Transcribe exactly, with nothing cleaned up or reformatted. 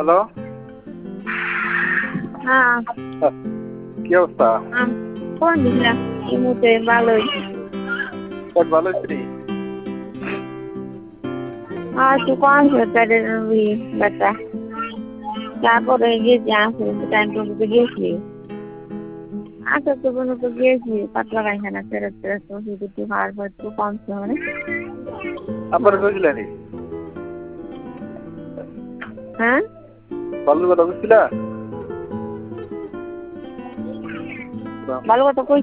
Hello. হ্যাঁ। কি অবস্থা? আম ফোন দিছিলাম এই মুহূর্তে ভালোই। পেট ভালো হইছে নি? আর একটু কম পেটের ই ব্যথা। তারপরে গেছি আসতে টাইম টুকু গেছি। আসতে তো কোনো তো গেছি পাতলা পায়খানা ফেরত ফেরত ওষুধ একটু খাওয়ার পর একটু কমছে মানে। আব্বারে কইছিলা নি? হ্যাঁ? বালুর কথা কইছিলা? ভালো কথা কই